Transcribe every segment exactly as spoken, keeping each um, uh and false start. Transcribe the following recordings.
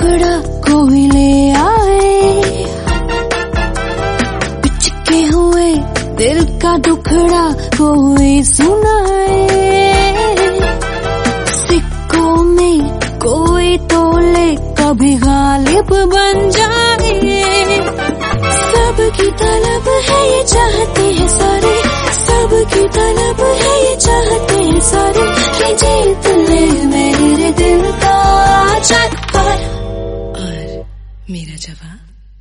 टुकड़ा कोई ले आए, पिचके हुए दिल का दुखड़ा कोई सुनाए। सिक्कों में कोई तोले कभी गालिब बन जाए। सबकी तलब है ये चाहते हैं सारे, सबकी तलब है ये चाहते हैं सारे कि जीत ले मेरे दिल का चक्कर। और मेरा जवाब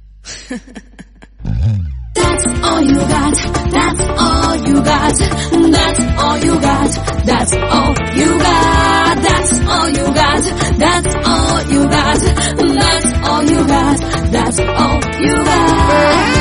That's all you got, that's all you got, that's all you got, that's all you got, that's all you got, that's all you got, that's all you got, that's all you got.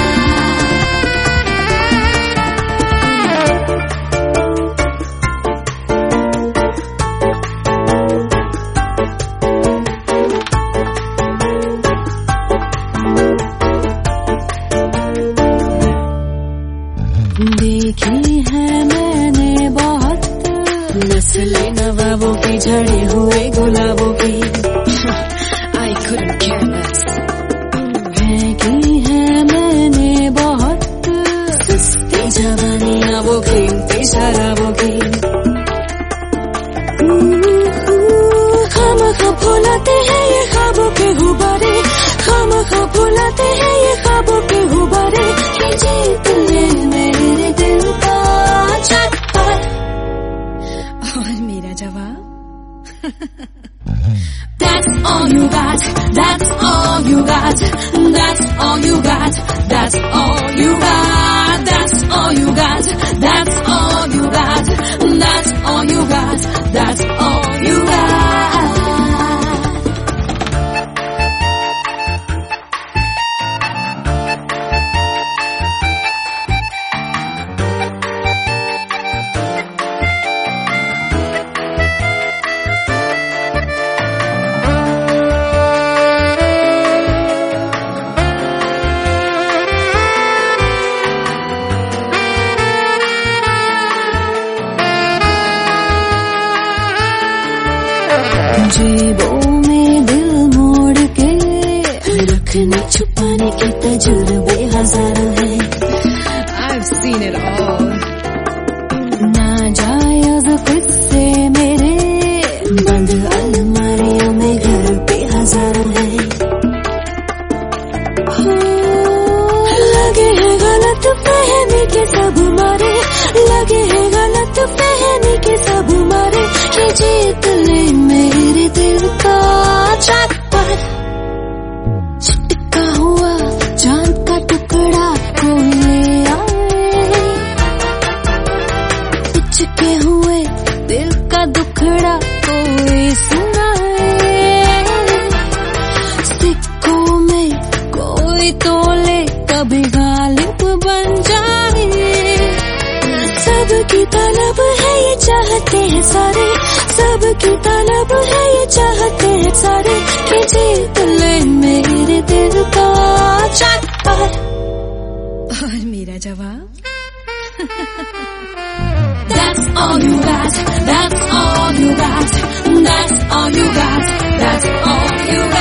देखी है मैंने बहुत नस्लें नवाबों की, झड़े हुए गुलाबों की। I couldn't care less. देखी है मैंने बहुत सस्ती जवानियां वो कीमती शराबों की। खामखा फुलाते हैं ये ख्वाबों के गुब्बारे, खामखा फुलाते हैं ये ख्वाबों के गुब्बारे कि जीत ले मेरे दिल का चक्कर। और मेरा जवाब That's all you got, that's all you got, that's all you got, that's all you got, that's all you got, that's all you got, that's all you got, that's all you got. जेबों में दिल मोड़ के रखने छुपाने के तजुर्बे हजारों हैं। I've seen it all. नाजायज किस्से मेरे बंद अलमारियों में घर पे हजारों हैं। लगे हैं गलत फहमी के सब मारे, लगे हैं गलत फहमी के सब मारे कि जीत ले मेरे दिल का चक्कर। चिपका हुआ चांद का टुकड़ा कोई ले आए, पिचके हुए दिल का दुखड़ा कोई सुनाए। सिक्कों में कोई तोले कभी गालिब बन जाए। सबकी तलब है ये चाहते हैं सारे, सबकी तलब है ये चाहते हैं सारे कि जीत ले मेरे दिल का चक्कर। और मेरा जवाब That's all you got, that's all you got, that's all you got, that's all you got.